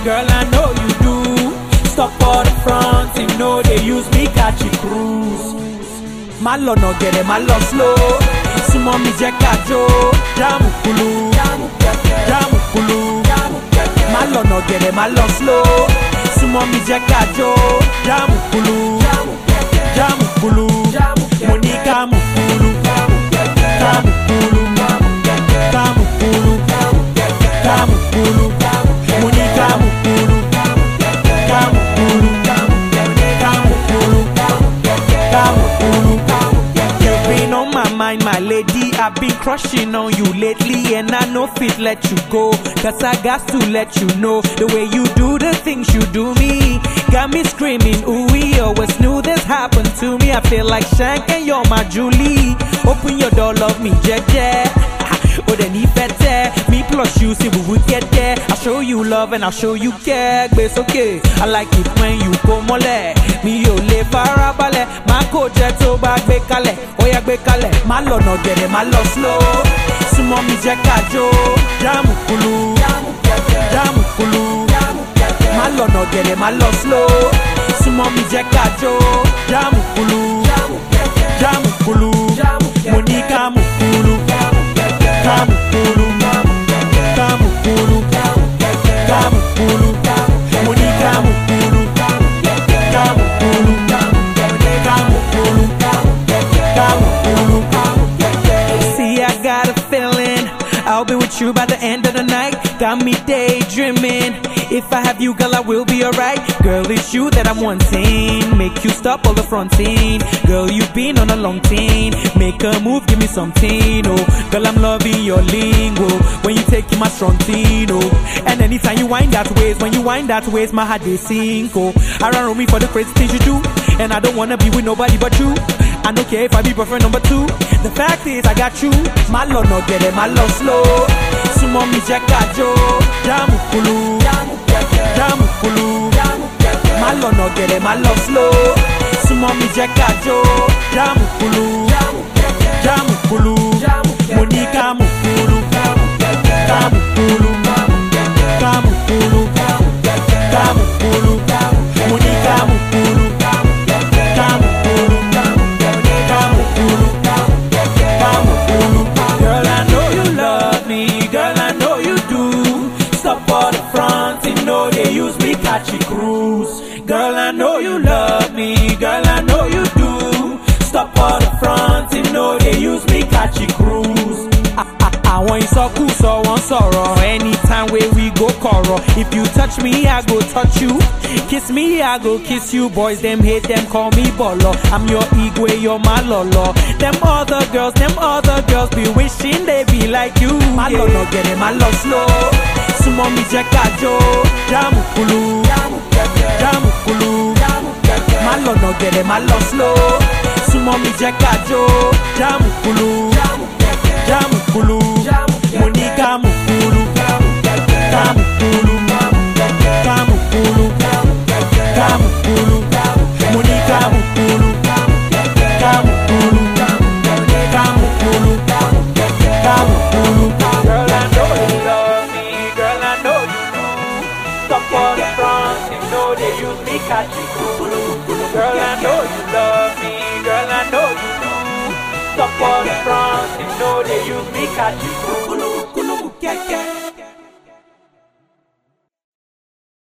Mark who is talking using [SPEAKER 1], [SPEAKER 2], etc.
[SPEAKER 1] girl, I know you do. Stop for the front, you know they use me catch you cruise. My love no get it, my love slow. Sumo mi je kajo, jamu kulu, jamu kulu. My love no get it, my love slow. Sumo mi je kajo, jamu kulu, jamu kulu. Monica mu kulu, kamu kulu, kamu kulu, kamu kulu. Monica mu kulu, kamu kulu, kamu kulu, kamu kulu. You've been on my mind, my lady. I've been crushing on you lately, and I know fit let you go. Cause I got to let you know the way you do the things you do me. Got me screaming, ooh, we always knew this happened to me. I feel like Shank and you're my Julie. Open your door, love me, jeje. Oh, then he better. Me plus you, see we would get there. I'll show you love and I'll show you care. But it's okay, I like it when you come mole. Me yo le farabale. My coach to back bekale. Oh yeah, bekale. My love no get it, my love slow. Sumo mi je kajo. Jamu kulu, jamu kulu. My love no get it, my love slow. Sumo mi je kajo. Jamu kulu, jamu kulu. Monica mu kulu. Kamu kulu, kamu kulu, kamu kulu. Monica mu kulu, kamu kulu, kamu kulu, kamu kulu. See, I got a feeling I'll be with you by the end of the night. Got me daydreaming. If I have you, girl, I will be alright. Girl, it's you that I'm wanting. Make you stop all the fronting. Girl, you've been on a long thing. Make a move, give me something, oh. Girl, I'm loving your lingo. When you take my strong thing, oh. And anytime you wind that ways, when you wind that ways, my heart they sink, oh. Around me for the crazy things you do. And I don't wanna be with nobody but you. I don't care if I be boyfriend number 2. The fact is I got you. My love no get it, my love slow. Sumo mi je kajo, jamu kulu, jamu kulu. My love no get it, my love slow. Sumo mi je kajo, jamu kulu, jamu kulu. Monica mu kulu, kamu kulu, kamu kulu, kamu kulu. Monica mu kulu, kamu kulu, kamu kulu, kamu kulu. Girl, I know you love me, girl, I know you do. Stop for the front, you know they use me catch you cruise. Girl, I know you love me, girl, I know you do. Stop for the front, you know they use me catch you cruise. I want you so cool, so one sorrow. Anytime where we go corral. If you touch me, I go touch you. Kiss me, I go kiss you. Boys, them hate them, call me bolo. I'm your igwe, you're my lolo. Them other girls be wishing they be like you. My love no get it, my love slow. Sumo mi je kajo, jamu kulu, jamu kulu. My love no get it, my love slow. Sumo mi je kajo, jamu kulu, jamu kulu. Monica mu kulu, kamu kulu, kamu kulu, kamu kulu. Monica mu kulu, kamu kulu, kamu kulu, kamu kulu. Girl, I know you love me, girl, I know you do. Stop for the front, you know they use me catch you kulu. Girl, I know you love me, girl, I know you do. Stop for the front, you know they use me catch you kulu, kulu, keke.